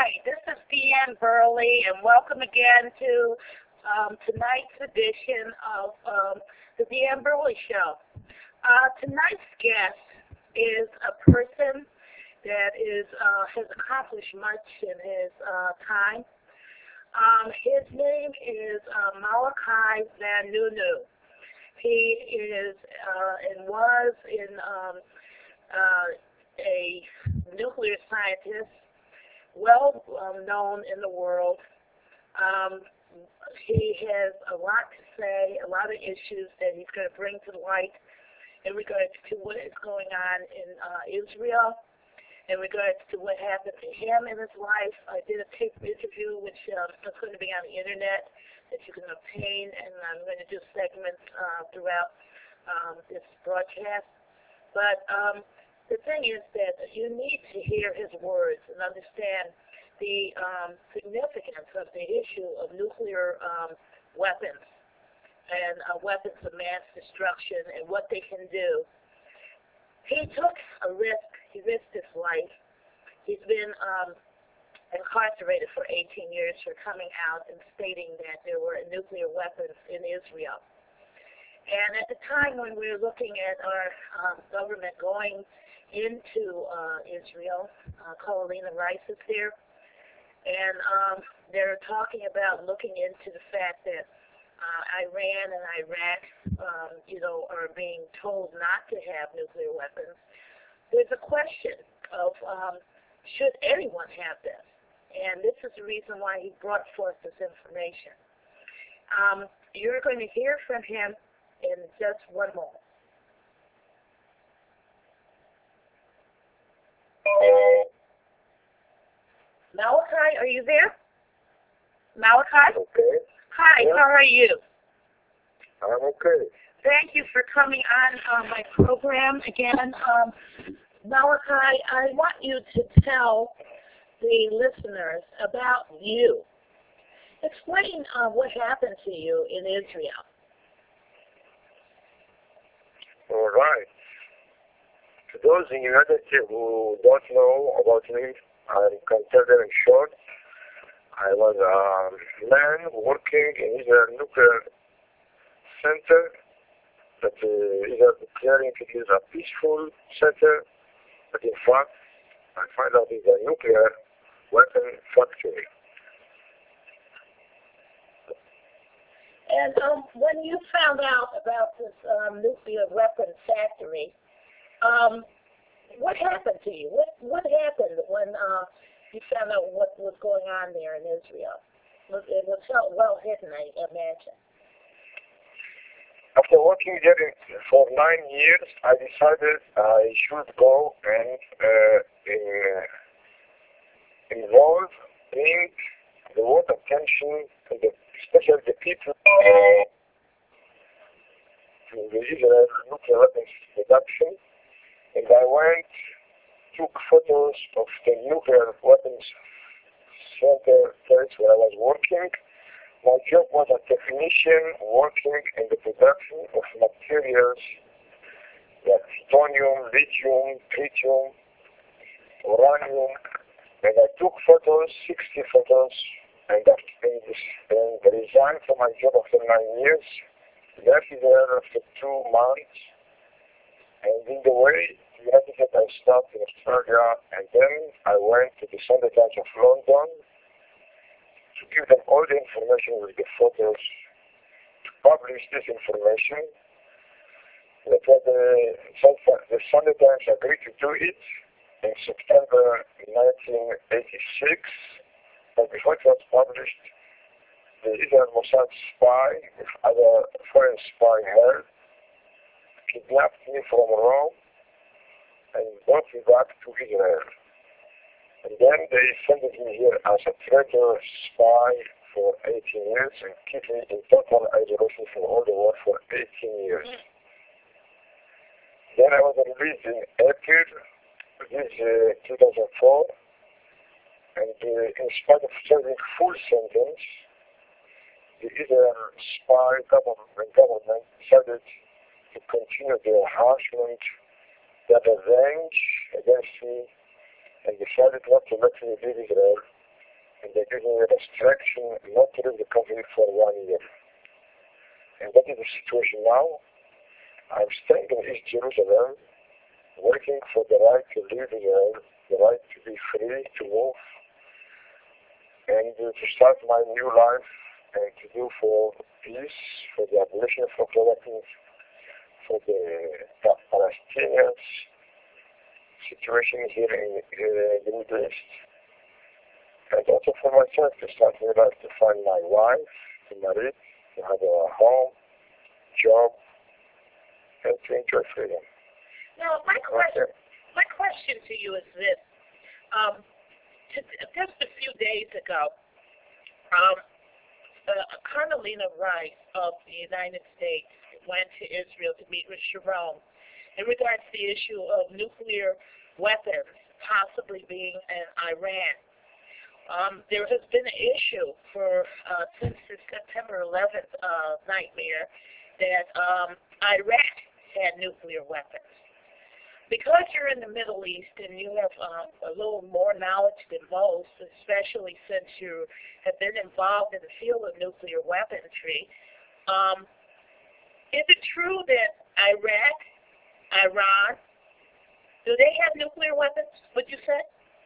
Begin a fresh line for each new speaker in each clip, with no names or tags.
Hi, this is Deanne Burley, and welcome again to tonight's edition of the Deanne Burley Show. Tonight's guest is a person that has accomplished much in his time. His name is Malachi Van Nunu. He is and was a nuclear scientist, well known in the world. He has a lot to say, a lot of issues that he's going to bring to light in regards to what is going on in Israel, in regards to what happened to him in his life. I did a taped interview, which is going to be on the internet that you can obtain, and I'm going to do segments throughout this broadcast. But the thing is that you need to hear his words and understand the significance of the issue of nuclear weapons and weapons of mass destruction and what they can do. He took a risk. He risked his life. He's been incarcerated for 18 years for coming out and stating that there were nuclear weapons in Israel. And at the time when we were looking at our government going into Israel, Condoleezza Rice is there, and they're talking about looking into the fact that Iran and Iraq, are being told not to have nuclear weapons. There's a question of should anyone have this? And this is the reason why he brought forth this information. You're going to hear from him in just one moment. Malachi, are you there? Malachi?
Okay.
Hi,
Yeah.
how are you?
I'm okay.
Thank you for coming on my program again. Malachi, I want you to tell the listeners about you. Explain what happened to you in Israel.
All right. To those in the United States who don't know about me, I can tell them in short. I was a man working in Israel Nuclear Center that Israel declaring it is a peaceful center, but in fact, I find out it's a nuclear weapon factory.
And when you found out about this nuclear weapon factory, what happened to you? What happened when you found out what was going on there in Israel? It was well hidden, I imagine.
After working there for 9 years, I decided I should go and involve, bring the world attention, and especially the people to the Israel nuclear weapons production. And I took photos of the nuclear weapons center place where I was working. My job was a technician working in the production of materials like plutonium, lithium, tritium, uranium, and I took photos, 60 photos, and resigned from my job after 9 years, left there after 2 months, and in the way, United States, I stopped in Australia, and then I went to the Sunday Times of London to give them all the information with the photos, to publish this information. That was the Sunday Times agreed to do it in September 1986, but before it was published, the Israel Mossad spy, with other foreign spy here, kidnapped me from Rome and brought me back to Israel. And then they sent me here as a traitor spy for 18 years and kept me in total isolation from all the world for 18 years. Then I was released in April this 2004, and in spite of serving full sentence, the Israel spy government decided to continue their harassment, their revenge against me, and decided not to let me leave Israel and they give me a restriction not to leave the country for 1 year. And that is the situation now. I'm staying in East Jerusalem, working for the right to live Israel, the right to be free, to move, and to start my new life, and to do for peace, for the abolition of authorities, for the Palestinians situation here in the Middle East, and also for myself to start my life, to find my wife, to marry, to have a home, job, and to enjoy freedom.
Now, my question to you is this. Just a few days ago, Condoleezza Rice of the United States went to Israel to meet with Sharon in regards to the issue of nuclear weapons possibly being in Iran. There has been an issue since the September 11th nightmare that Iraq had nuclear weapons. Because you're in the Middle East and you have a little more knowledge than most, especially since you have been involved in the field of nuclear weaponry, is it true that Iraq, Iran, do they have nuclear weapons, would you say?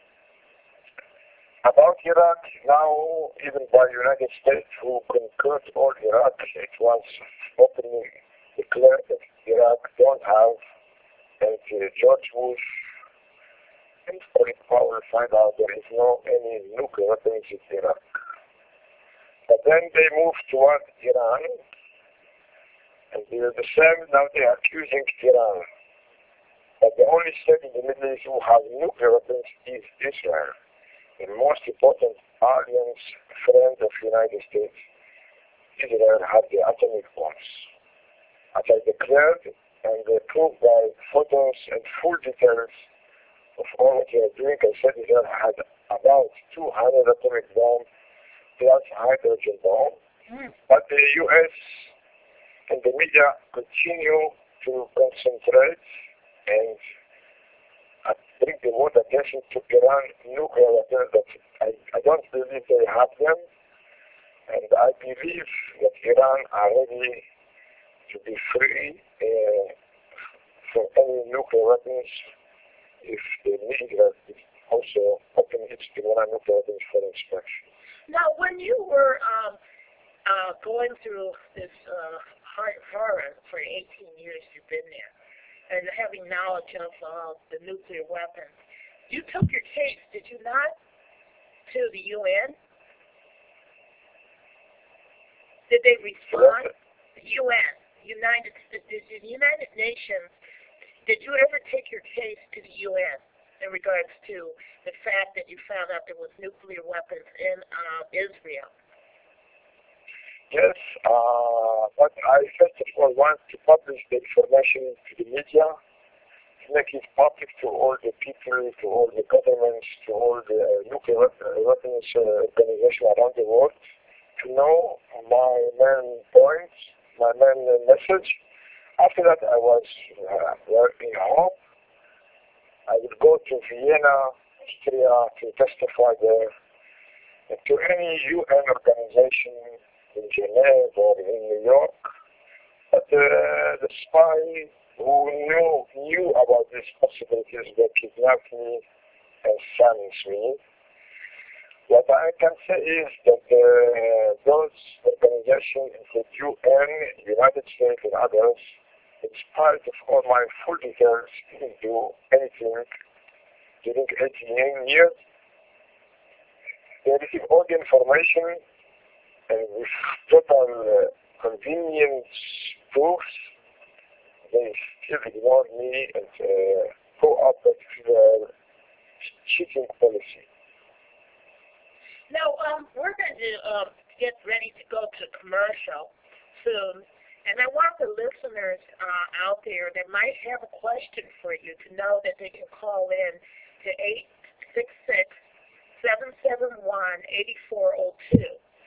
About Iraq, now even by the United States, who conquered all Iraq, it was openly declared that Iraq don't have. And George Bush and Colin Powell find out there is no any nuclear weapons in Iraq. But then they moved toward Iran, and they are the same, now they are accusing Iran. But the only state in the Middle East who has nuclear weapons is Israel, the most important alliance friend of the United States. Israel has the atomic bombs. As I declared, and proved by photos and full details of all what they are doing. I said Israel had about 200 atomic bombs plus hydrogen bomb. But the U.S. and the media continue to concentrate and bring the world attention to Iran nuclear weapons that I don't believe they have them. And I believe that Iran are ready to be free from any nuclear weapons if the media also open its Iran nuclear weapons for inspection.
Now, when you were going through this horror for 18 years you've been there, and having knowledge of the nuclear weapons, you took your case, did you not, to the UN? Did they respond? The UN. The United Nations, did you ever take your case to the UN in regards to the fact that you found out there was nuclear weapons in Israel?
Yes, but I first of all want to publish the information to the media, to make it public to all the people, to all the governments, to all the nuclear weapons organizations around the world, to know my main points, my main message. After that, I was working home. I would go to Vienna, Austria, to testify there, and to any UN organization in Geneva or in New York. But the spy who knew about these possibilities, they kidnapped me and silenced me. What I can say is that those organizations, include UN, United States, and others, in spite of all my full details, didn't do anything during 18 years. They received all the information, and with total convenience proofs, they still ignored me and go up with their cheating policy.
Now, we're going to get ready to go to commercial soon, and I want the listeners out there that might have a question for you to know that they can call in to 866-771-8402.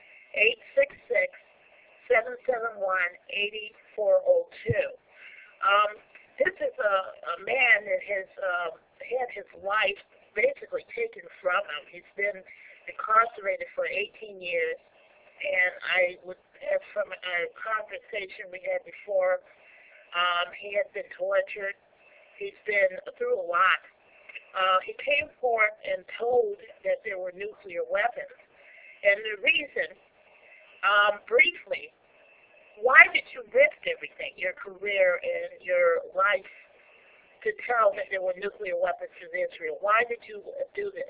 866-771-8402. This is a man that has had his life basically taken from him. He's been incarcerated for 18 years, and as from a conversation we had before, he has been tortured. He's been through a lot. He came forth and told that there were nuclear weapons. And the reason, briefly, why did you risk everything, your career and your life, to tell that there were nuclear weapons in Israel? Why did you do this?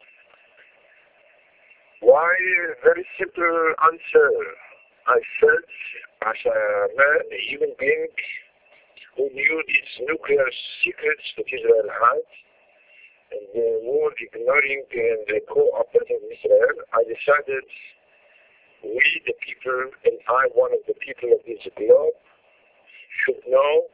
Why? Very simple answer. I said, as a man, a human being who knew these nuclear secrets that Israel had, and the world ignoring and cooperating with Israel, I decided we, the people, and I, one of the people of this globe, should know,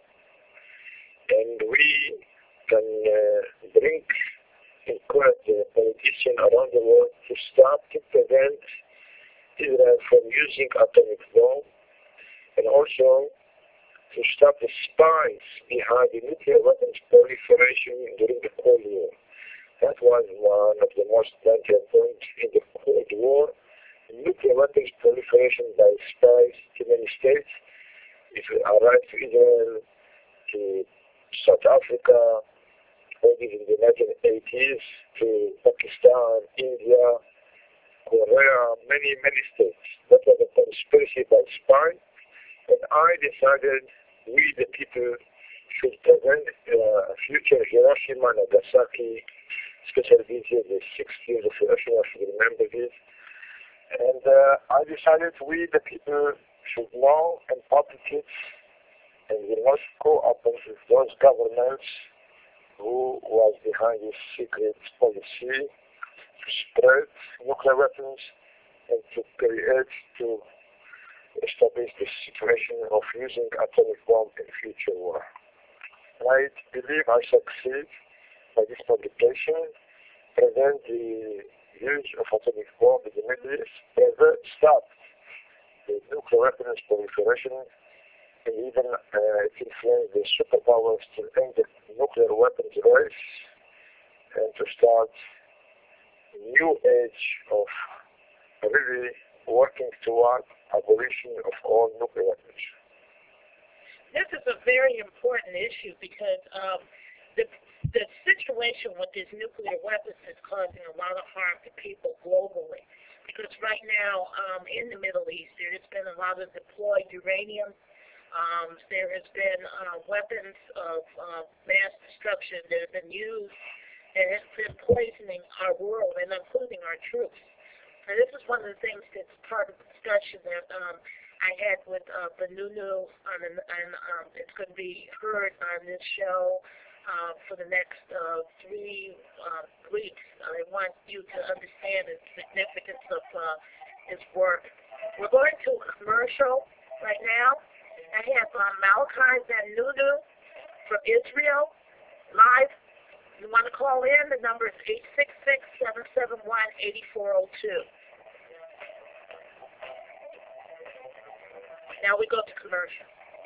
and we can bring in court the politicians around the world to stop, to prevent Israel from using atomic bomb, and also to stop the spies behind the nuclear weapons proliferation during the Cold War. That was one of the most dangerous points in the Cold War. Nuclear weapons proliferation by spies to many states. If it arrived to Israel, to South Africa, or even the 1980s, to Pakistan, India, Korea, many states. That was a conspiracy by spies. And I decided we, the people, should prevent future Hiroshima, Nagasaki, especially this year, the 6th year of Hiroshima, should remember this. And I decided we, the people, should know and public it, and we must cooperate with those governments who was behind this secret policy to spread nuclear weapons and to create, to establish the situation of using atomic bomb in future war. And I believe I succeed by this publication, prevent the use of atomic bomb in the Middle East, stop the nuclear weapons proliferation, and even influence the superpowers to end the nuclear weapons race and to start a new age of really working toward abolition of all nuclear weapons.
This is a very important issue because the situation with these nuclear weapons is causing a lot of harm to people globally. Because right now, in the Middle East, there has been a lot of deployed uranium. There has been weapons of mass destruction that have been used and has been poisoning our world, and including our troops. And this is one of the things that's part of the discussion that I had with Benunu, and it's going to be heard on this show for the next 3 weeks. I want you to understand the significance of his work. We're going to a commercial right now. I have Malachi Benunu from Israel live. You want to call in? The number is 866-771-8402. Now we go to commercial.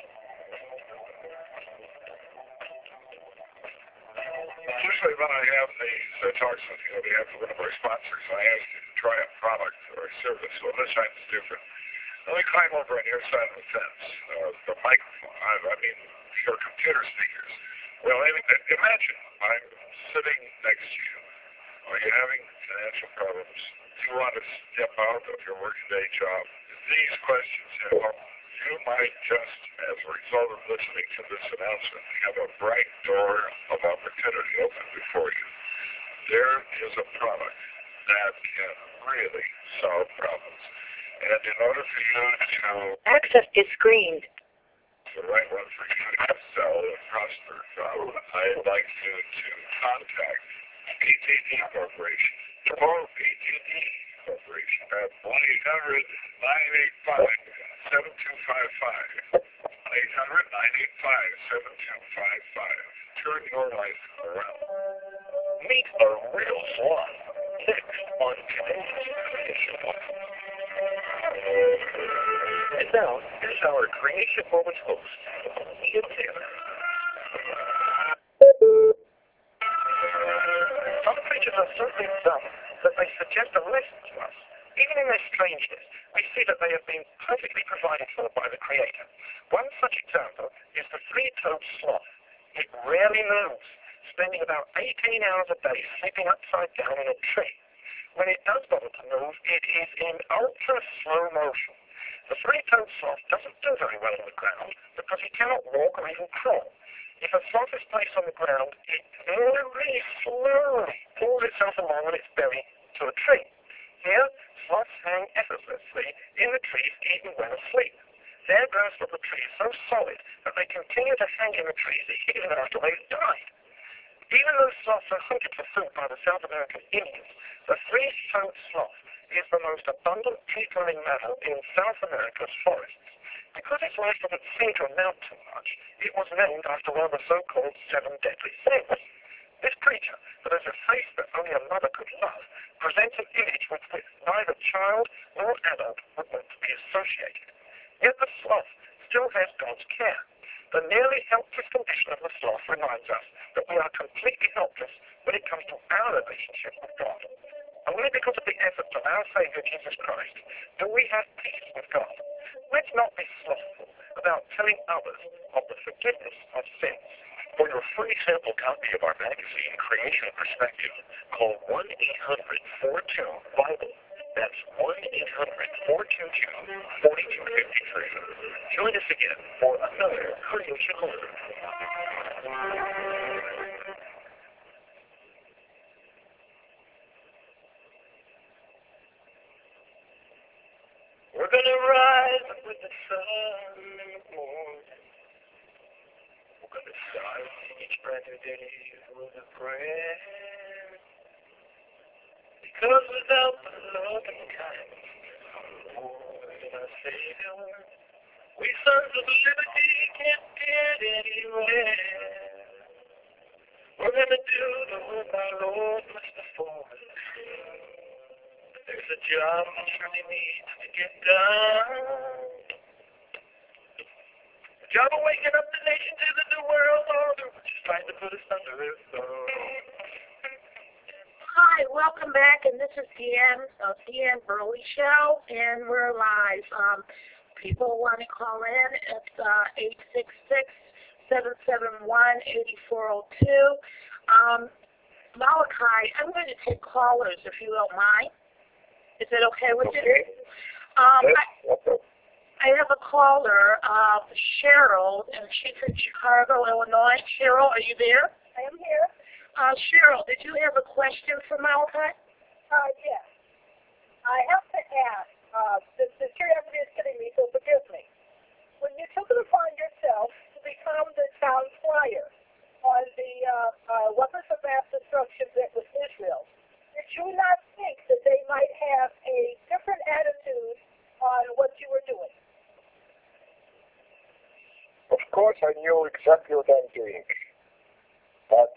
Usually when I have these talks with you on behalf of one of our sponsors, I ask you to try a product or a service. Well, this time it's different. Let me climb over on your side of the fence. The microphone, I mean, your computer speakers. Well, imagine I'm sitting next to you. Are you having financial problems? Do you want to step out of your workday job? These questions help. You might just, as a result of listening to this announcement, have a bright door of opportunity open before you. There is a product that can really solve problems. And in order for you to...
Access is screened.
The right one for you to sell and prosper, I'd like you to contact PTD Corporation. Call PTD Corporation at 1-800-985-7255. 1-800-985-7255. Turn your life around. Meet a real salon. On today's show. And now, here's our Creation Moments host, Ian Taylor. Some preachers are certainly dumb that makes the
suggest a lesson to us. Even in their strangeness, we see that they have been perfectly provided for by the Creator. One such example is the three-toed sloth. It rarely moves, spending about 18 hours a day sleeping upside down in a tree. When it does bother to move, it is in ultra-slow motion. The three-toed sloth doesn't do very well on the ground because it cannot walk or even crawl. If a sloth is placed on the ground, it very slowly pulls itself along on its belly to a tree. Here, sloths hang effortlessly in the trees even when asleep. Their grasp of the tree is so solid that they continue to hang in the trees even after they've died. Even though sloths are hunted for food by the South American Indians, the three-toed sloth is the most abundant tree-dwelling mammal in South America's forests. Because its life doesn't seem to amount to much, it was named after one of the so-called 7 deadly sins. This creature, that has a face that only a mother could love, presents an image with which neither child nor adult would want to be associated. Yet the sloth still has God's care. The nearly helpless condition of the sloth reminds us that we are completely helpless when it comes to our relationship with God. Only because of the efforts of our Savior Jesus Christ do we have peace with God. Let's not be slothful about telling others of the forgiveness of sins.
For your free sample copy of our magazine, Creation Perspective, call 1-800-42-BIBLE. That's 1-800-422-4253. Join us again for another Creation Moment.
We're gonna rise up with the sun in the morning. We're gonna start each brand new day with a prayer. Because without the love and kindness of the Lord and our Savior, we sons of liberty can't get anywhere. We're gonna do the work our Lord must perform. There's a job that surely needs to get done. The job of waking up the nation to the new world order, which is trying to put us under its thumb.
Hi, welcome back, and this is Deanne Burley Show, and we're live. People want to call in. It's 866-771-8402. Malachi, I'm going to take callers if you don't mind. Is it okay with you? I have a caller, Cheryl, and she's in Chicago, Illinois. Cheryl, are you there?
I am here.
Cheryl, did you have a question for Malachi?
Yes. I have to ask, the curiosity is killing me, so forgive me. When you took it upon yourself to become the town crier on the weapons of mass destruction that was Israel, did you not think that they might have a different attitude on what you were doing?
Of course, I knew exactly what I'm doing. But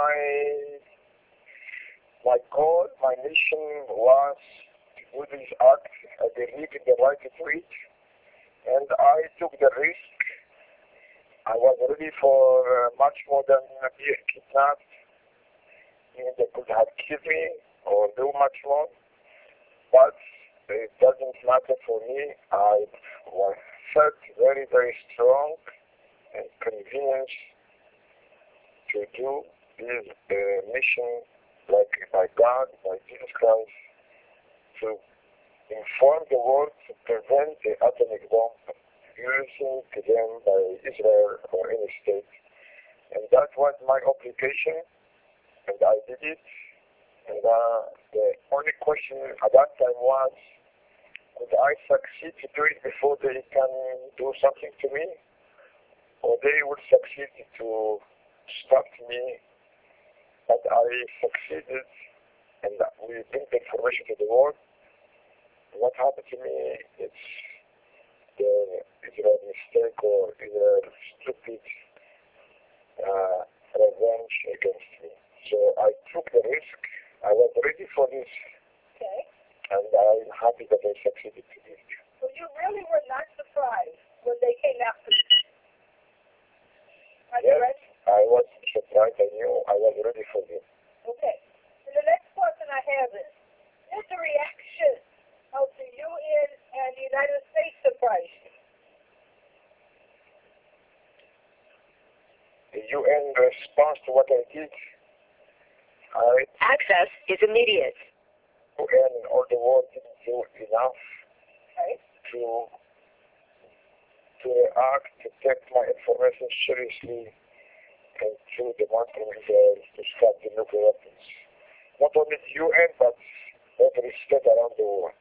my goal, my mission was to do this act. I believe in the right to do it, and I took the risk. I was ready for much more than being kidnapped. Even they could have killed me or do much more, but it doesn't matter for me. I felt very, very strong and convinced to do this mission, like by God, by Jesus Christ, to inform the world to prevent the atomic bomb using again by Israel or any state. And that was my obligation, and I did it. And the only question at that time was, would I succeed to do it before they can do something to me? Or they would succeed to stop me? But I succeeded, and we bring the information to the world. What happened to me, it's the Israel mistake or Israel stupid revenge against me. So I took the risk. I was ready for this.
Okay.
And I'm happy that I succeeded to do it.
So you really were not surprised when they came after you? Are you ready?
I was surprised. I knew I was ready for this.
Okay. And the next question I have is, has the reaction of the UN and the United States surprised you?
The UN response to what I did,
Access is immediate.
UN and all the world didn't do enough
Right?
to react, to take my information seriously, and to demand from Israel to stop the nuclear weapons. Not only the UN, but every state around the world.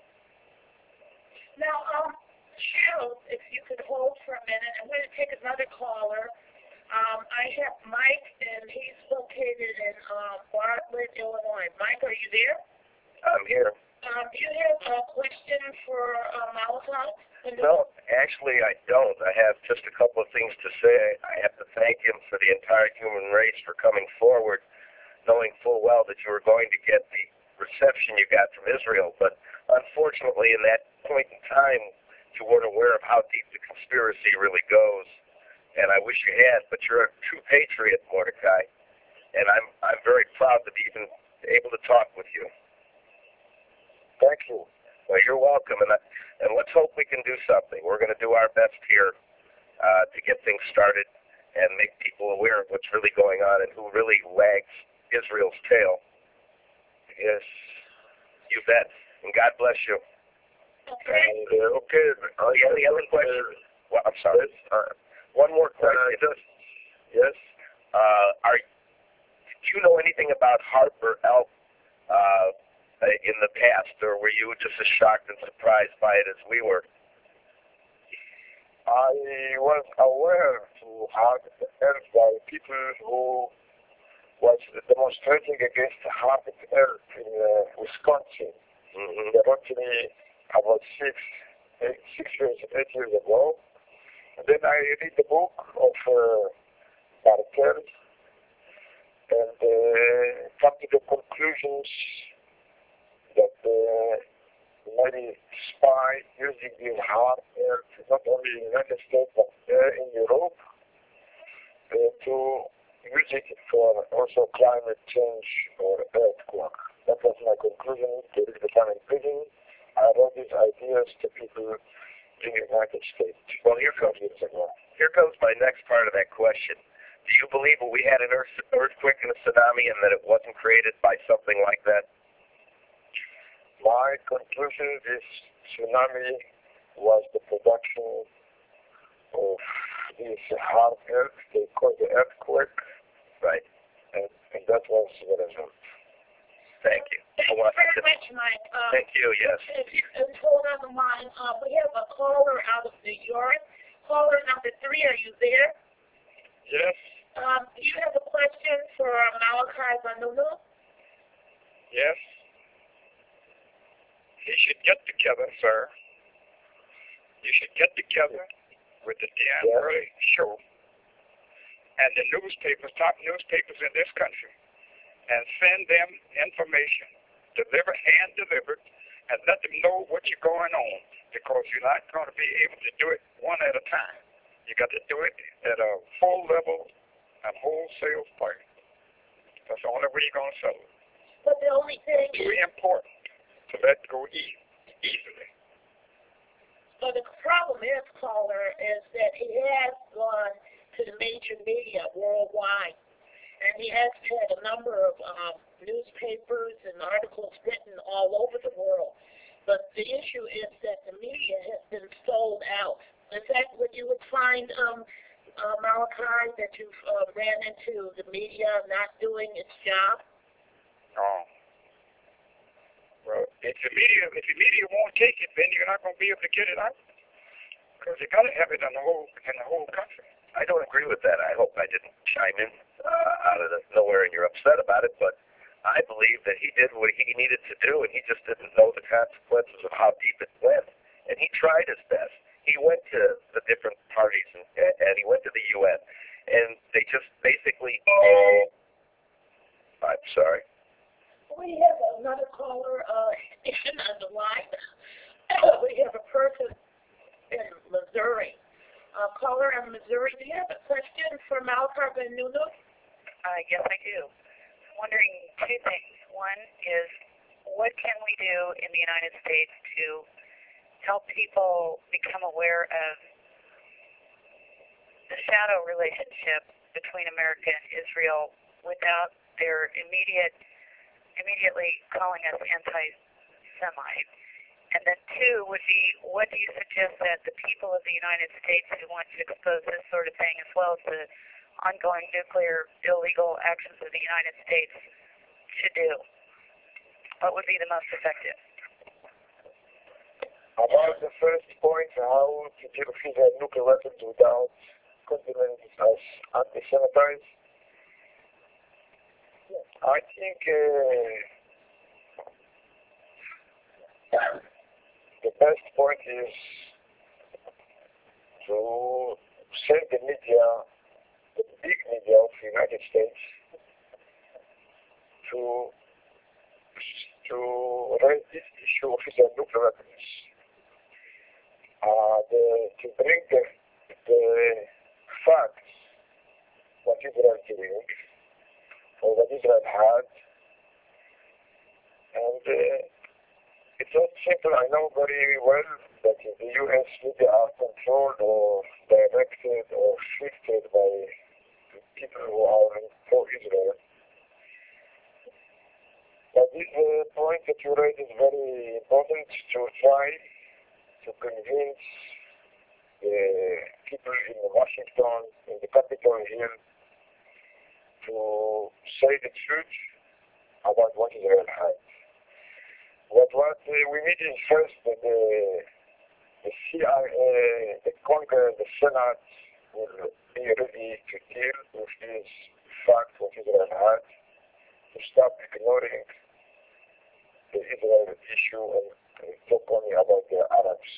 Now, Cheryl, if you could hold for a minute, I'm going to take another caller. I have Mike, and he's located in Bartlett, Illinois. Mike, are you there?
I'm here.
Do you have a question for Malachi?
No, actually I don't. I have just a couple of things to say. I have to thank him for the entire human race for coming forward, knowing full well that you were going to get the reception you got from Israel. But unfortunately, in that point in time, you weren't aware of how deep the conspiracy really goes. And I wish you had, but you're a true patriot, Mordecai. And I'm very proud to be even able to talk with you.
Thank you.
Well, you're welcome, and let's hope we can do something. We're going to do our best here to get things started and make people aware of what's really going on and who really wags Israel's tail. Yes, you bet. And God bless you.
Okay.
And, okay.
The other question. Well, I'm sorry. One more question.
Yes.
Do you know anything about Harper Elk in the past, or were you just as shocked and surprised by it as we were?
I was aware to have Earth by people who was demonstrating against Harvard Earth in Wisconsin.
Mm-hmm.
They wrote to me about 8 years ago. And then I read the book of Bartel and come to the conclusions that many spy using the hard air, not only in the United States but in Europe, to use it for also climate change or earthquake. That was my conclusion. To become in prison, I wrote these ideas to people in the United States.
Well, here comes my next part of that question. Do you believe that we had an earthquake and a tsunami and that it wasn't created by something like that?
My conclusion is tsunami was the production of this hard earth. They call the earthquake.
Right.
And that was the result.
Thank you.
Thank you very much, Mike.
Thank you, yes.
If you can hold on the line, we have a caller out of New York. Caller number 3, are you there?
Yes.
Do you have a question for Malachi Vanunu?
Yes. He should get together, sir. You should get together with the Deanne Burley show and the newspapers, top newspapers in this country, and send them information, hand-delivered, and let them know what's going on, because you're not going to be able to do it one at a time. You got to do it at a full level and wholesale price. That's the only way you're going to sell it.
But the only thing
It's very important to let go easily.
So the problem is, caller, is that he has gone to the major media worldwide, and he has had a number of newspapers and articles written all over the world. But the issue is that the media has been sold out. Is that what you would find, Malachi, that you've ran into the media not doing its job?
Oh. Well, if the media won't take it, then you're not going to be able to get it out. Because you got to have it in the whole country.
I don't agree with that. I hope I didn't chime in out of nowhere and you're upset about it, but I believe that he did what he needed to do, and he just didn't know the consequences of how deep it went. And he tried his best. He went to the different parties, and he went to the UN, and they just basically, I'm sorry.
We have another caller on the line. We have a person in Missouri. Caller in Missouri, do you have a question for Malachi Vanunu?
Yes, I do. I'm wondering 2 things. One is,
what can we do in the United States to help people become aware of the shadow relationship between America and Israel without their immediately calling us anti-Semite? And then two would be, what do you suggest that the people of the United States who want to expose this sort of thing, as well as the ongoing nuclear illegal actions of the United States, should do? What would be the most effective?
About the first point, how to deal with nuclear weapons without condemning it as anti-Semitism, I think the best point is to send the media, the big media of the United States, to raise this issue of Israel nuclear weapons, to bring the facts, what Israel is doing, or what Israel had, and it's not simple. I know very well that the U.S. media are controlled or directed or shifted by people who are pro-Israel. But this point that you raised is very important to try to convince the people in Washington, in the Capitol Hill, to say the truth about what Israel had. What we need is first the CIA, the Congress, the Senate will be ready to deal with this fact what Israel had, to stop ignoring the Israel issue and talk only about the Arabs.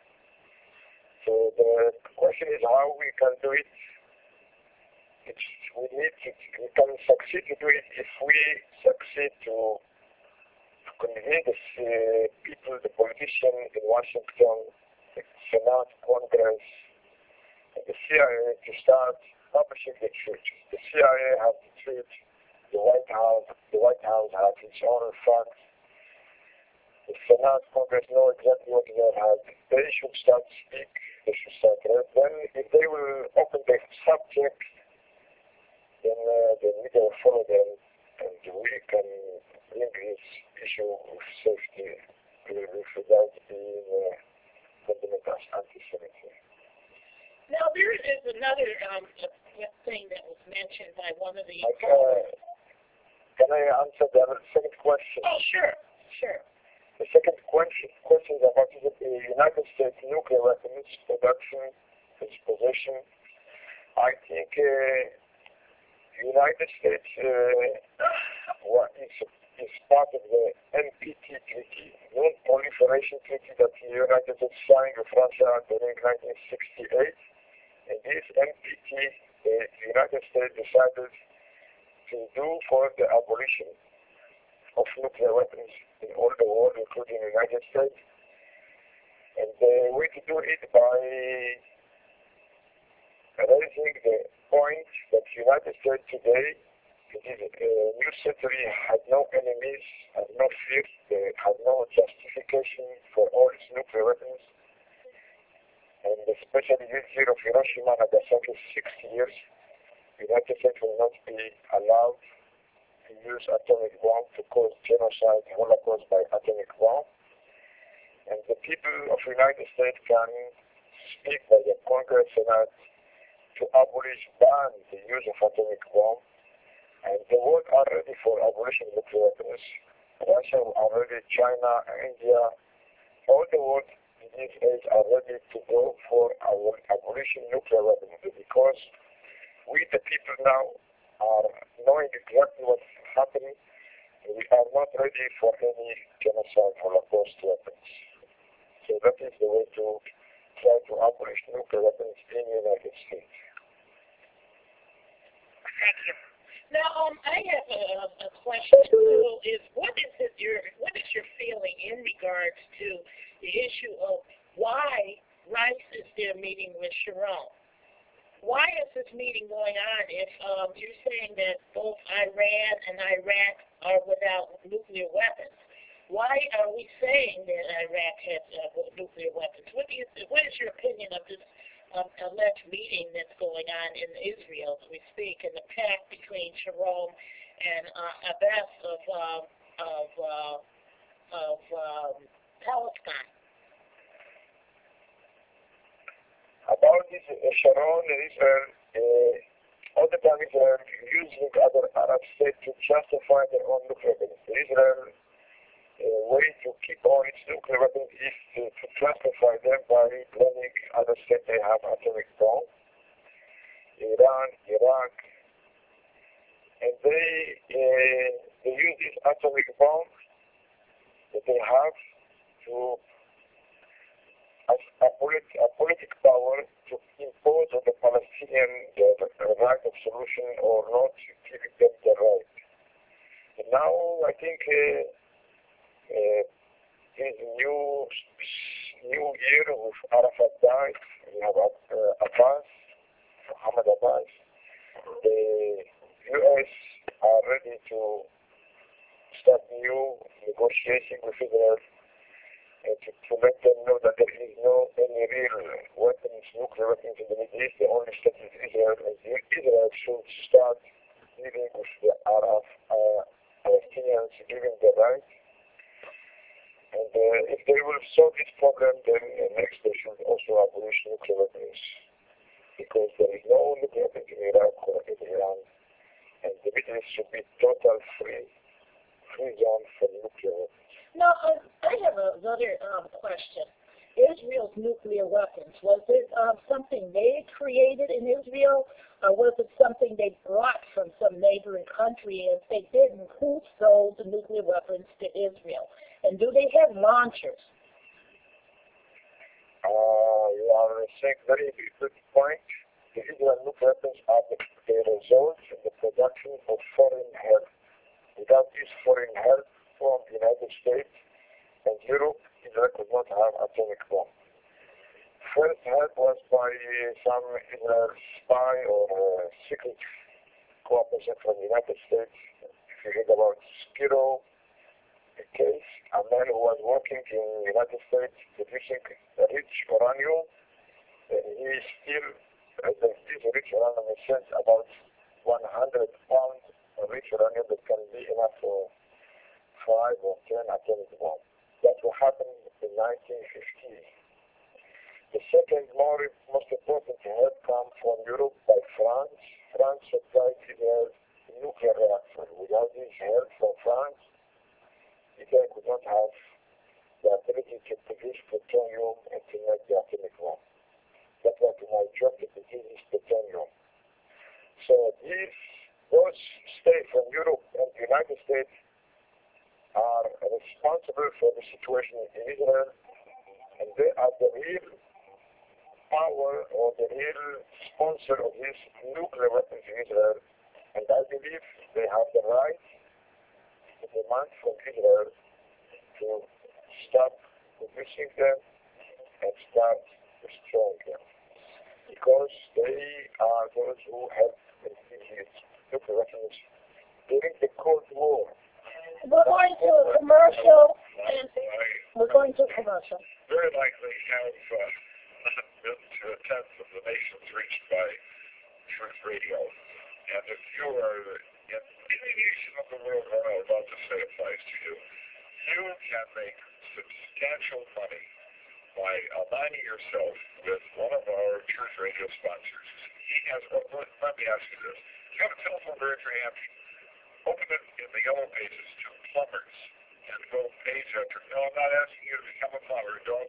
So the question is how we can do it. We can succeed to do it if we succeed to convince people, the politicians in Washington, the Senate, Congress, and the CIA to start publishing the truth. The CIA has the truth. The White House has its own facts. The Senate, Congress know exactly what they have. They should start to speak. They should start to read. Then if they will open the subject, then the media will follow them, and we can bring this issue of safety without being condemned as anti-Semitic.
Now, there is another thing that was mentioned by one of the...
Can I answer the second question?
Oh, sure.
The second question is about the United States nuclear weapons production, its possession. I think the United States is part of the NPT Treaty, Non-Proliferation Treaty, that the United States signed with Russia during 1968. And this NPT, the United States decided to do for the abolition of nuclear weapons in all the world, including the United States. And the way to do it by raising the point that the United States today, it is a new century, had no enemies, had no fear, had no justification for all its nuclear weapons. And especially this year of Hiroshima and Nagasaki, 60 years, the United States will not be allowed to use atomic bomb to cause genocide, Holocaust by atomic bomb. And the people of the United States can speak by the Congress Senate to abolish, ban the use of atomic bomb. And the world are ready for abolition of nuclear weapons. Russia are ready, China, India, all the world in this age are ready to go for abolition nuclear weapons, because we the people now are knowing exactly what's happening. We are not ready for any genocide, Holocaust weapons. So that is the way to try to abolish nuclear weapons in the United States.
Thank you.
Now, I have a question. What is your feeling in regards to the issue of why Rice is there meeting with Sharon? Why is this meeting going on if you're saying that both Iran and Iraq are without nuclear weapons? Why are we saying that Iraq has nuclear weapons? What is your opinion of this alleged meeting that's going on in Israel as we speak, and the pact between Sharon and Abbas of Palestine?
About this, Sharon and Israel, all the time Israel using other Arab states to justify their own nuclear weapons. Israel way to keep on its nuclear weapons is to justify them by blaming other states they have atomic bombs. Iran, Iraq, and they use these atomic bombs that they have to as a political power to impose on the Palestinian the right of solution or not giving them the right. And now I think this new year with Arafat died, we have Abbas, Mohammed Abbas. The U.S. are ready to start new negotiating with Israel and to let them know that there is no any real weapons, nuclear weapons in the Middle East. The only state is Israel, and Israel should start dealing with the Arab Palestinians, giving the right. And if they will solve this problem, then next they should also abolish nuclear weapons, because there is no nuclear weapons in Iraq or in Iran, and the Middle East should be total free zone for nuclear weapons.
Now, I have another question. Israel's nuclear weapons, was it something they created in Israel, or was it something they brought from some neighboring country? And if they didn't, who sold the nuclear weapons to Israel? And do they have launchers?
You are saying very good point. The Israel nuclear weapons are the result of the production of foreign help. Without this foreign help from the United States and Europe, Israel could not have atomic bomb. First help was by some Israel spy or secret cooperation from the United States. If you read about Spiro, a case, a man who was working in the United States producing rich uranium, and he still, this rich uranium is sent about 100 pounds of rich uranium that can be enough for 5 or 10 atomic bombs. That will happen in 1950. The second most important help come from Europe by France. France supplied Israel nuclear reactor. Without this help from France, Israel could not have the ability to produce plutonium and to make the atomic bomb. That's why my job to produce this plutonium. So those states from Europe and the United States are responsible for the situation in Israel, and they are the real power or the real sponsor of these nuclear weapons in Israel, and I believe they have the right to demand from Israel to stop producing them and start destroying them, because they are those who have these nuclear weapons during the Cold War.
We're going to a commercial, and we're going to a commercial.
Very likely have not been to a tenth of the nations reached by Truth Radio. And if you are in any nation of the world where I'm about to say applies to you, you can make substantial money by aligning yourself with one of our Truth Radio sponsors. He has, let me ask you this. You have a telephone directory empty. Open it in the yellow pages to plumbers and go page after. No, I'm not asking you to become a plumber. No,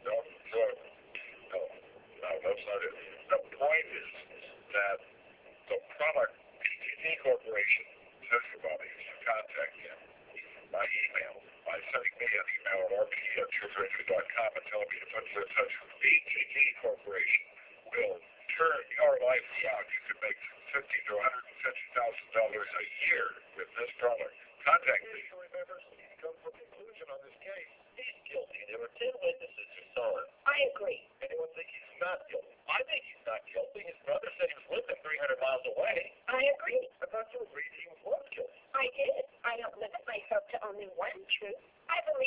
that's not it. The point is that the product PTT Corporation says about it. You contact him by email, by sending me an email at rp@truthradio.com and telling me to put you in touch with PTT Corporation. Will turn your life around. You could make $50,000 to $150,000 a year with this product. Contact me. Remember, come to a conclusion on this case. He's guilty. There were 10 witnesses who saw him.
I agree.
Anyone think he's not guilty? I think he's not guilty. His brother said he was with him 300 miles away.
I agree.
I thought you agreed he was guilty.
I did. I don't limit myself to only one truth. I believe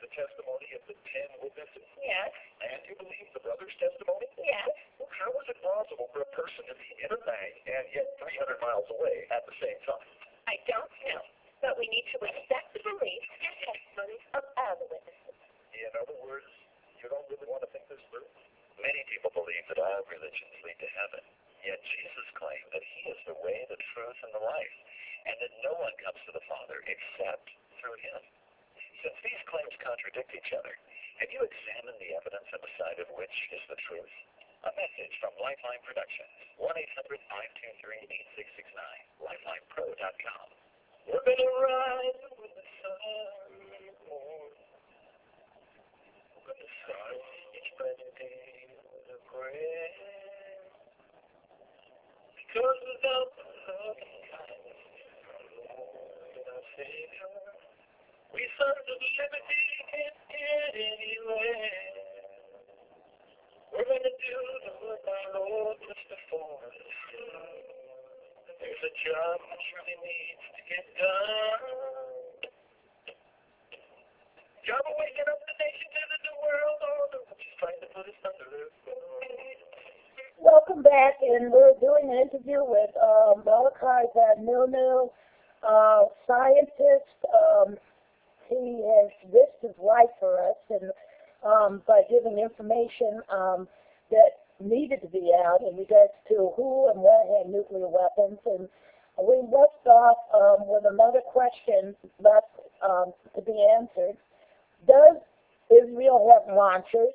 testimony of the 10 witnesses?
Yes.
And you believe the brother's testimony?
Yes.
Well, how is it possible for a person to be in a bank and yet 300 miles away at the same time?
I don't know, but we need to respect the beliefs and testimonies of other witnesses.
In other words, you don't really want to think this through? Many people believe that all religions lead to heaven, yet Jesus claimed that he is the way, the truth, and the life, and that no one comes to the Father except through him. Since these claims contradict each other, have you examined the evidence on the side of which is the truth? A message from Lifeline Productions, 1-800-523-8669, lifelinepro.com. We're going to rise with the sun. We're going to start each brand new day with a prayer. Because without the love and kindness of the Lord and our Savior, we sons of liberty can't get anywhere. We're going to do the work our Lord puts before us. There's a job that really needs to get done. Job of waking up the nation to the world order, which is trying to put us under their thumb.
Welcome back, and we're doing an interview with Malachi Vanunu, scientist. He has risked his life for us, and by giving information that needed to be out in regards to who and what had nuclear weapons. And we left off with another question left to be answered. Does Israel have launchers?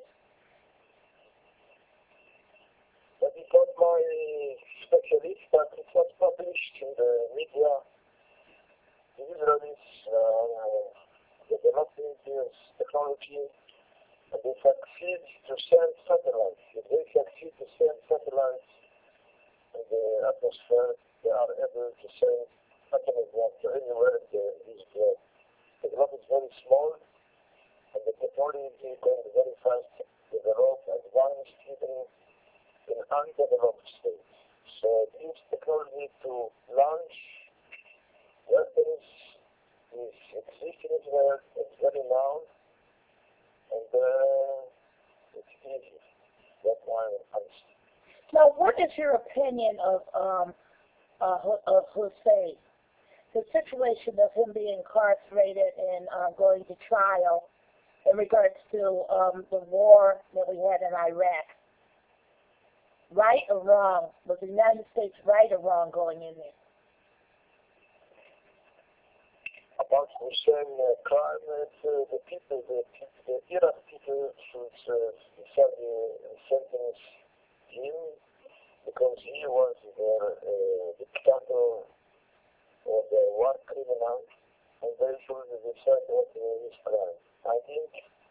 That is not my specialist, but it was published in the media. The Israelis developing this technology, and they succeed to send satellites. If they succeed to send satellites in the atmosphere, they are able to send atomic reactor anywhere in this globe. The globe is very small, and the technology is going very fast to develop, advanced even in undeveloped states. So this technology to launch weapons is existing in Israel. It's very known, and it's easy. That's why I'm
Now, what is your opinion of Hussein? The situation of him being incarcerated and going to trial in regards to the war that we had in Iraq. Right or wrong? Was the United States right or wrong going in there?
about Hussein crime, the people, the Iraq people should sentence him because he was the dictator or the war criminal, and they should decide what is crime. I think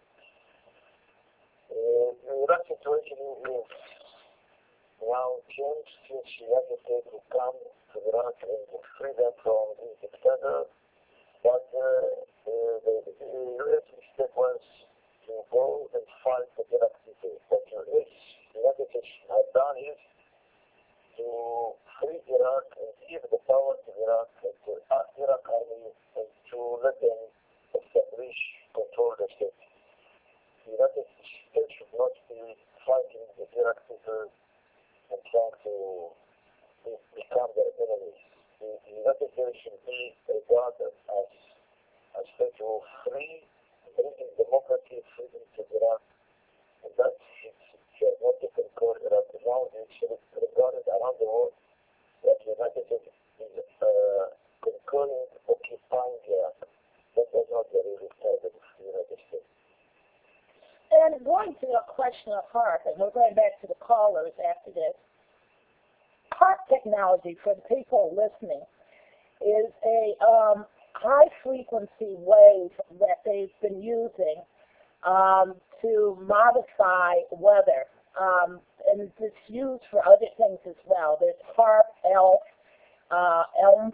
the Iraq situation is now changed since United States will come to Iraq and free them from this dictator. But the U.S. mistake was to go and fight the Iraq people. What the United States have done is to free Iraq and give the power to Iraq and to Iraq army and to let them establish, control the state. The United States should not be fighting the Iraq people and trying to become their enemies. The United States should be regarded as a state of free, bringing democracy, freedom to Iraq, and that's what they can call Iraq. Now it's regarded around the world that the United States is controlling, occupying Iraq. That was not the real target of the United States.
And going to a question of HAARP, and we're going back to the callers after this. HAARP technology, for the people listening, is a high-frequency wave that they've been using to modify weather. And it's used for other things as well. There's HAARP, ELF,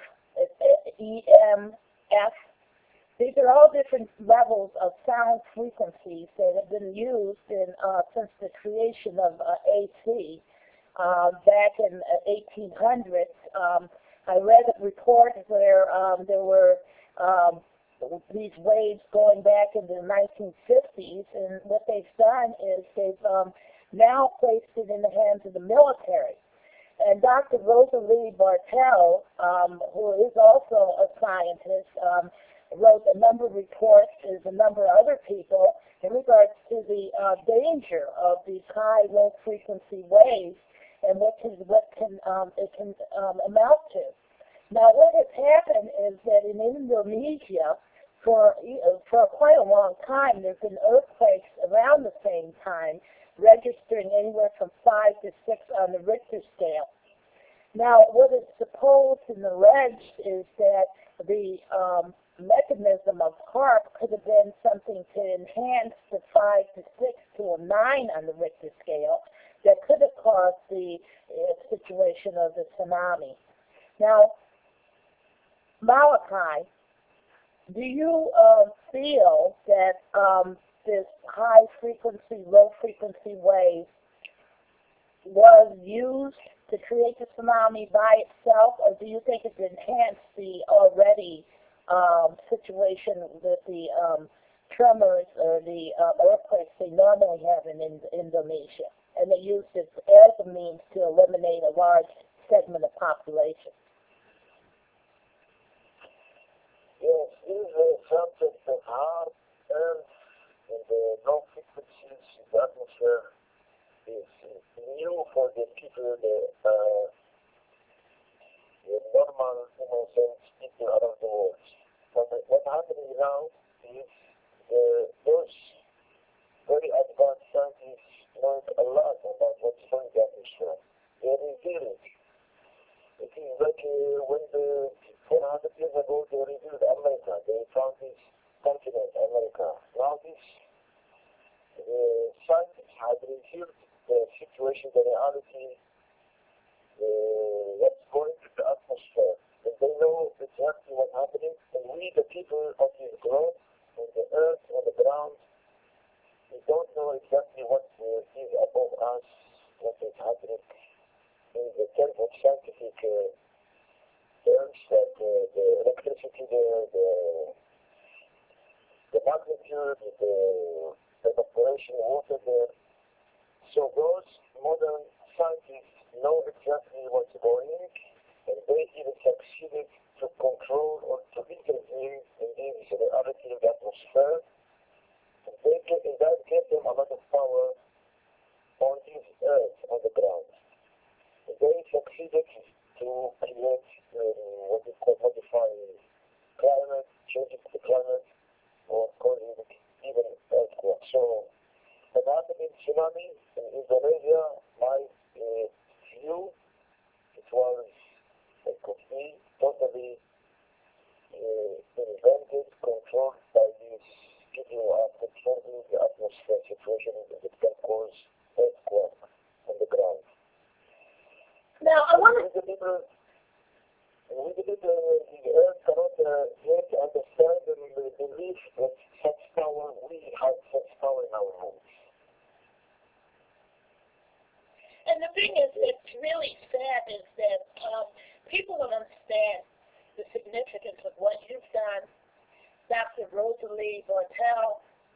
EMF. These are all different levels of sound frequencies that have been used since the creation of AC back in 1800s. I read a report where there were
these waves going back into the 1950s, and what they've done is they've now placed it in the hands of the military. And Dr. Rosalie Bartel, who is also a scientist, wrote a number of reports, as a number of other people, in regards to the danger of these high, low-frequency waves and what it can amount to. Now, what has happened is that in Indonesia, for quite a long time, there's been earthquakes around the same time, registering anywhere from 5 to 6 on the Richter scale. Now, what is supposed and alleged is that the mechanism of HAARP could have been something to enhance the 5 to 6 to a 9 on the Richter scale that could have caused the situation of the tsunami. Now, Malachi, do you feel that this high-frequency, low-frequency wave was used to create the tsunami by itself, or do you think it enhanced the already situation with the tremors or the earthquakes they normally have in Indonesia, and they used it as a means to eliminate a large segment of population?
Yes, these subjects of hard earth and the low frequencies in the atmosphere is new for the people, the normal, innocent people around the world. But what's happening now is those very advanced scientists know a lot about what's going on in the atmosphere. They reveal it. It is like when 400 years ago they revealed America. They found this continent, America. Now these scientists have revealed the situation, the reality, what's going to the atmosphere. And they know exactly what's happening. And we, the people of this globe, on the earth, on the ground, we don't know exactly what is above us, what is happening. In the terms of scientific terms, that the electricity there, the magnitude, the evaporation water there. So those modern scientists know exactly what's going on, and they even succeeded to control or to intervene in this reality of the atmosphere. And that gave them a lot of power on this earth, on the ground. And they succeeded to create what is called modifying climate, changing the climate, or causing even earthquakes. So what happened in tsunami in Indonesia, my view, it was, it could be totally invented, controlled by these people who are controlling the atmosphere situation that can cause earthquake on the ground.
Now, I want to...
We believe the earth cannot yet understand and believe that such power, we have such power in our hands.
And the thing is, it's really sad is that people don't understand the significance of what you've done. Dr. Rosalie Bartel,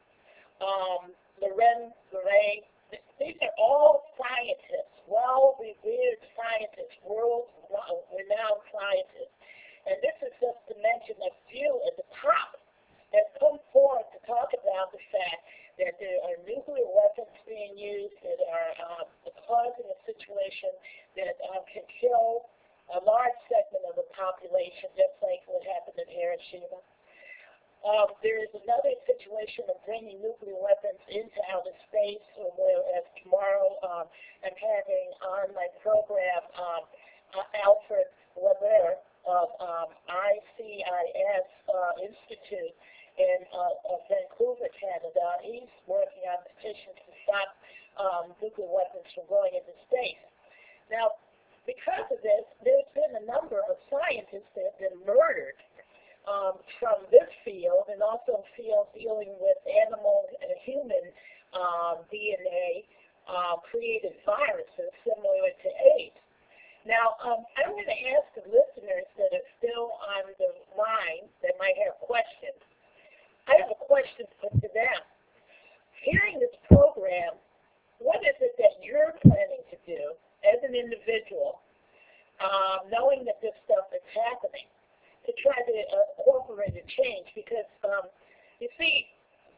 Loren Garay, these are all scientists, well-revered scientists, world-renowned scientists. And this is just to mention a few at the top that come forward to talk about the fact that there are nuclear weapons being used that are causing a situation that can kill a large segment of the population, just like what happened in Hiroshima. There is another situation of bringing nuclear weapons into outer space, whereas tomorrow I'm having on my program Alfred Weber of ICIS Institute in Vancouver, Canada. He's working on petitions to stop nuclear weapons from going into space. Now, because of this, there's been a number of scientists that have been murdered from this field, and also fields dealing with animal and human DNA created viruses similar to AIDS. Now, I'm going to ask the listeners that are still on the line that might have questions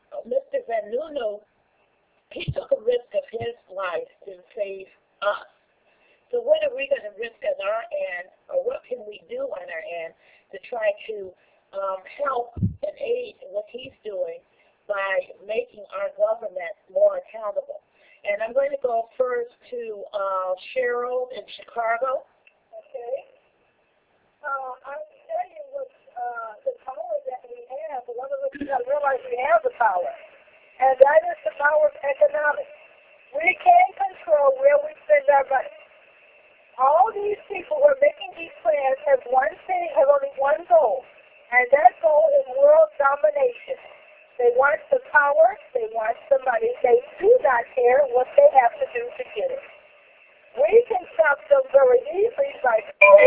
Mr. Van Nuno, he took a risk of his life to save us. So what are we going to risk on our end, or what can we do on our end to try to help and aid what he's doing by making our government more accountable? And I'm going to go first to Cheryl in Chicago.
Okay. I'm telling you with the power that we have, one of us has got to realize we have the power, and that is the power of economics. We can control where we spend our money. All these people who are making these plans have one thing, have only one goal, and that goal is world domination. They want the power, they want the money, they do not care what they have to do to get it. We can stop them very easily by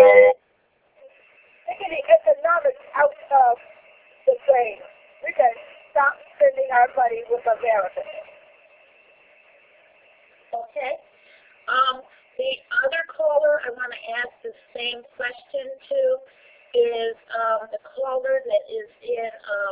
taking the economics out of the game. We can stop spending our money with America.
Okay. The other caller I want to ask the same question to is the caller that is in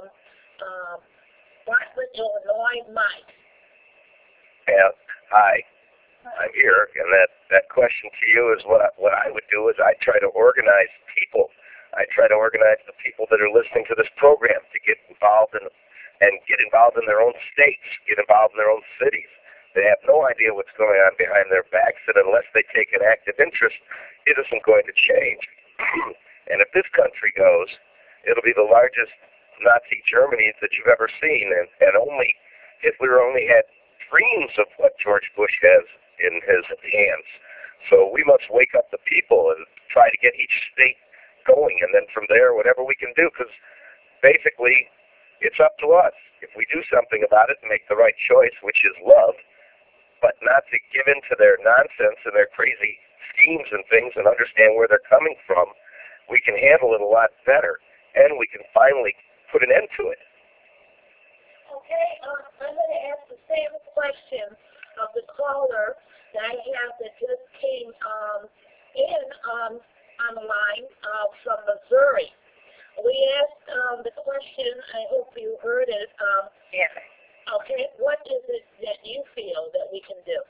Bartlett, Illinois, Mike.
Yeah, hi. I'm here, and that question to you is what I would do is I try to organize people. I try to organize the people that are listening to this program to get involved in their own states, get involved in their own cities. They have no idea what's going on behind their backs, and unless they take an active interest, it isn't going to change. And if this country goes, it'll be the largest Nazi Germany that you've ever seen, and Hitler only had dreams of what George Bush has in his hands. So we must wake up the people and try to get each state going, and then from there, whatever we can do, because basically it's up to us. If we do something about it and make the right choice, which is love, but not to give in to their nonsense and their crazy schemes and things and understand where they're coming from, we can handle it a lot better, and we can finally put an end to it.
Okay, I'm going to ask the same question of the caller that I have that just came in on the line from Missouri. We asked the question, I hope you heard it.
Yes.
Okay, what is it that you feel that we can do?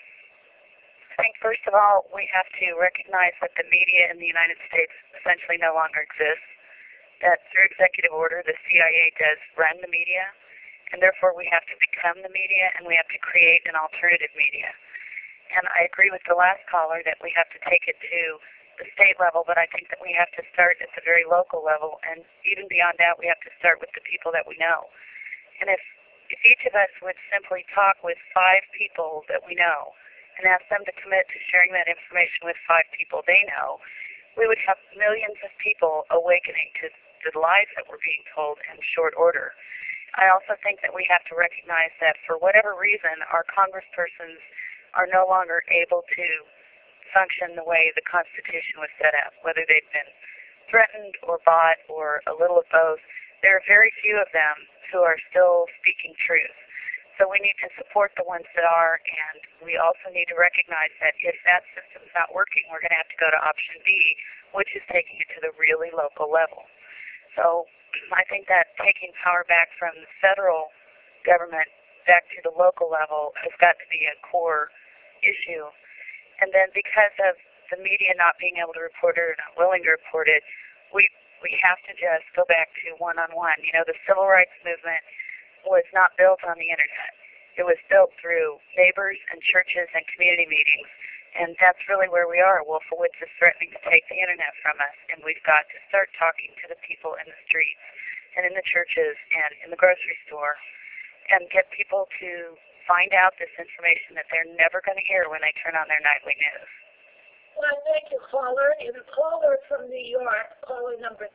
I think, first of all, we have to recognize that the media in the United States essentially no longer exists, that through executive order, the CIA does run the media, and therefore we have to become the media, and we have to create an alternative media. And I agree with the last caller that we have to take it to the state level, but I think that we have to start at the very local level, and even beyond that, we have to start with the people that we know. And if each of us would simply talk with 5 people that we know and ask them to commit to sharing that information with 5 people they know, we would have millions of people awakening to the lies that we're being told in short order. I also think that we have to recognize that for whatever reason, our congresspersons are no longer able to function the way the Constitution was set up, whether they've been threatened or bought or a little of both. There are very few of them who are still speaking truth. So we need to support the ones that are, and we also need to recognize that if that system's not working, we're going to have to go to option B, which is taking it to the really local level. So I think that taking power back from the federal government back to the local level has got to be a core issue. And then because of the media not being able to report it or not willing to report it, we have to just go back to one-on-one. You know, the civil rights movement was not built on the internet. It was built through neighbors and churches and community meetings. And that's really where we are. Wolfowitz is threatening to take the internet from us, and we've got to start talking to the people in the streets and in the churches and in the grocery store and get people to find out this information that they're never going to hear when they turn on their nightly news.
Well, thank you, caller. And the caller from New York, caller number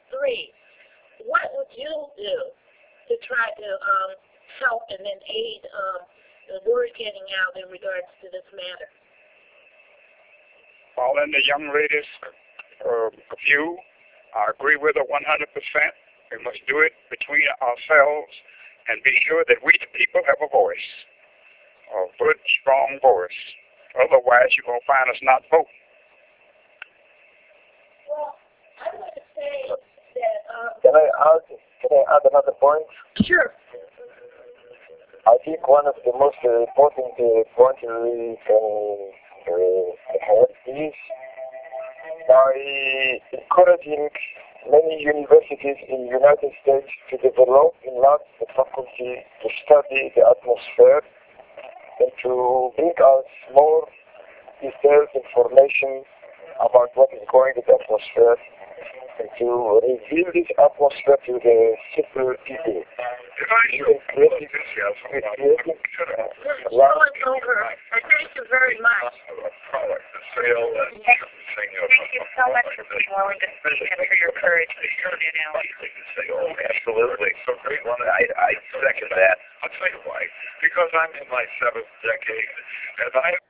3, what would you do to try to help and then aid the word getting out in regards to this matter?
Well, in the young lady's view, I agree with her 100%. We must do it between ourselves and be sure that we, the people, have a voice, a good, strong voice. Otherwise, you're going to find us not voting.
Well, I would say that...
Can I add another point?
Sure.
I think one of the most important points we can have is by encouraging many universities in the United States to develop in labs the faculty to study the atmosphere and to bring us more detailed information about what is going in the atmosphere and to reveal this atmosphere to the simple people.
Well, it's over. Thank you very much.
Thank you so much for being willing to speak and for your courage to share it now.
Absolutely.
So great one.
I second that.
I'll tell you why. Because I'm in my 7th decade, and I